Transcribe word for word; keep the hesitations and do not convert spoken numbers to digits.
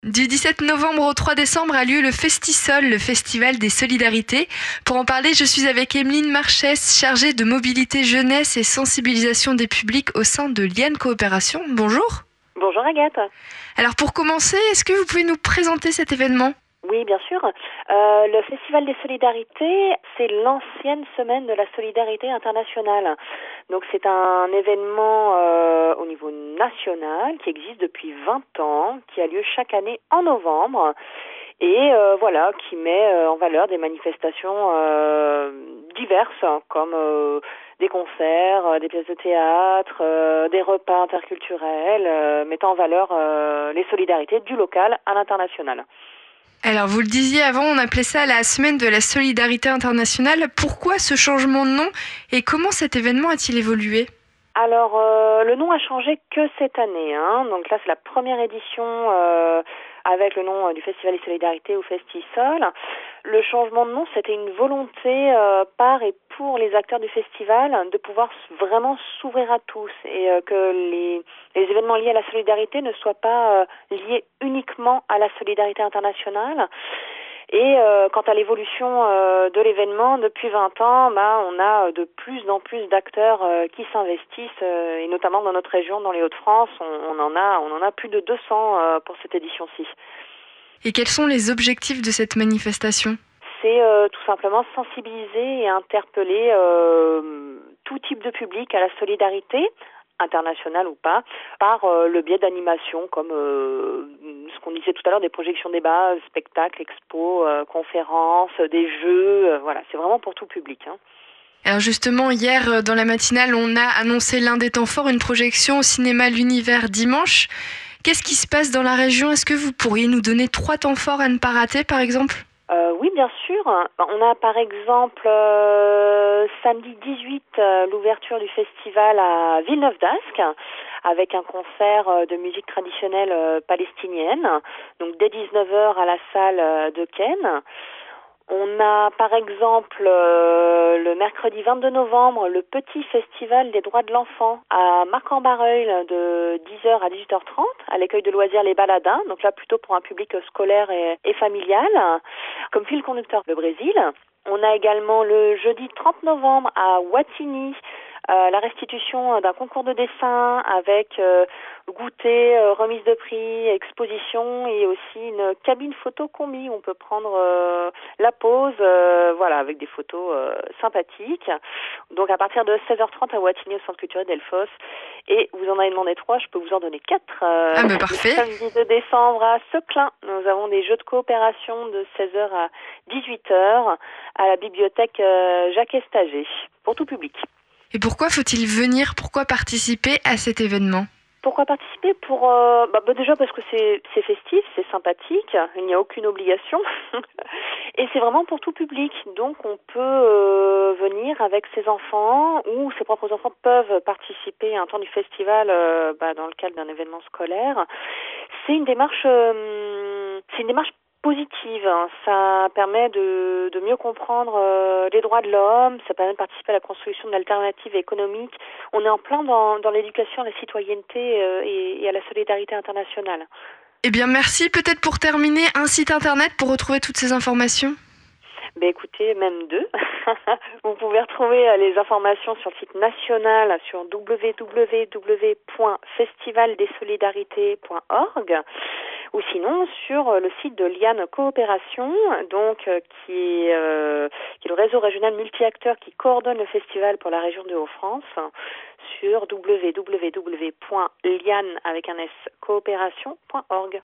Du dix-sept novembre au trois décembre a lieu le Festisol, le Festival des Solidarités. Pour en parler, je suis avec Emeline Marchès, chargée de mobilité jeunesse et sensibilisation des publics au sein de Liane Coopération. Bonjour. Bonjour Agathe. Alors pour commencer, est-ce que vous pouvez nous présenter cet événement ? Oui, bien sûr. Euh, le Festival des Solidarités, c'est l'ancienne semaine de la solidarité internationale. Donc c'est un événement euh, au niveau national qui existe depuis vingt ans, qui a lieu chaque année en novembre et euh, voilà, qui met euh, en valeur des manifestations euh, diverses comme euh, des concerts, euh, des pièces de théâtre, euh, des repas interculturels, euh, mettant en valeur euh, les solidarités du local à l'international. Alors vous le disiez avant, on appelait ça la semaine de la solidarité internationale. Pourquoi ce changement de nom et comment cet événement a-t-il évolué ? Alors, euh, le nom a changé que cette année. Hein. Donc là, c'est la première édition euh, avec le nom euh, du Festival des Solidarités ou Festisol. Le changement de nom, c'était une volonté euh, par et pour les acteurs du festival de pouvoir vraiment s'ouvrir à tous et euh, que les, les événements liés à la solidarité ne soient pas euh, liés uniquement à la solidarité internationale. Et euh, quant à l'évolution euh, de l'événement, depuis vingt ans, bah, on a de plus en plus d'acteurs euh, qui s'investissent, euh, et notamment dans notre région, dans les Hauts-de-France, on, on en a, on en a plus de deux cents euh, pour cette édition-ci. Et quels sont les objectifs de cette manifestation ? C'est euh, tout simplement sensibiliser et interpeller euh, tout type de public à la solidarité, internationale ou pas, par euh, le biais d'animations comme euh, ce qu'on disait tout à l'heure, des projections débats, spectacles, expos, euh, conférences, des jeux, euh, voilà, c'est vraiment pour tout public. Hein. Alors justement, hier, dans la matinale, on a annoncé l'un des temps forts, une projection au cinéma L'Univers dimanche. Qu'est-ce qui se passe dans la région ? Est-ce que vous pourriez nous donner trois temps forts à ne pas rater, par exemple ? Euh, oui, bien sûr. On a par exemple euh, samedi dix-huit euh, l'ouverture du festival à Villeneuve-d'Ascq avec un concert euh, de musique traditionnelle euh, palestinienne, donc dès dix-neuf heures à la salle euh, de Ken. On a par exemple euh, le mercredi vingt-deux novembre le petit festival des droits de l'enfant à Marc-en-Barœul de dix heures à dix-huit heures trente à l'accueil de loisirs Les Baladins, donc là plutôt pour un public scolaire et, et familial, comme fil conducteur le Brésil. On a également le jeudi trente novembre à Wattignies Euh, la restitution d'un concours de dessin avec euh, goûter, euh, remise de prix, exposition et aussi une cabine photo combi où on peut prendre euh, la pause, euh, voilà, avec des photos euh, sympathiques. Donc à partir de seize heures trente à Wattignies au Centre culturel d'Elfos. Et vous en avez demandé trois, je peux vous en donner quatre. Euh, ah bah parfait. Le samedi deux décembre à Seclin, nous avons des jeux de coopération de seize heures à dix-huit heures à la bibliothèque euh, Jacques Estager, pour tout public. Et pourquoi faut-il venir ? Pourquoi participer à cet événement ? Pourquoi participer ? Pour euh, bah, bah déjà parce que c'est, c'est festif, c'est sympathique, il n'y a aucune obligation et c'est vraiment pour tout public. Donc on peut euh, venir avec ses enfants ou ses propres enfants peuvent participer à un temps du festival euh, bah, dans le cadre d'un événement scolaire. C'est une démarche, euh, c'est une démarche positive. Ça permet de, de mieux comprendre euh, les droits de l'homme, ça permet de participer à la construction d'une alternative économique. On est en plein dans, dans l'éducation à la citoyenneté euh, et, et à la solidarité internationale. Eh bien merci. Peut-être pour terminer, un site internet pour retrouver toutes ces informations ? Ben écoutez, même deux. Vous pouvez retrouver les informations sur le site national sur w w w point festival des solidarités point org ou sinon sur le site de Liane Coopération, donc qui est, euh, qui est le réseau régional multi-acteurs qui coordonne le festival pour la région de Hauts-France, sur w w w point liane avec un s coopération point org.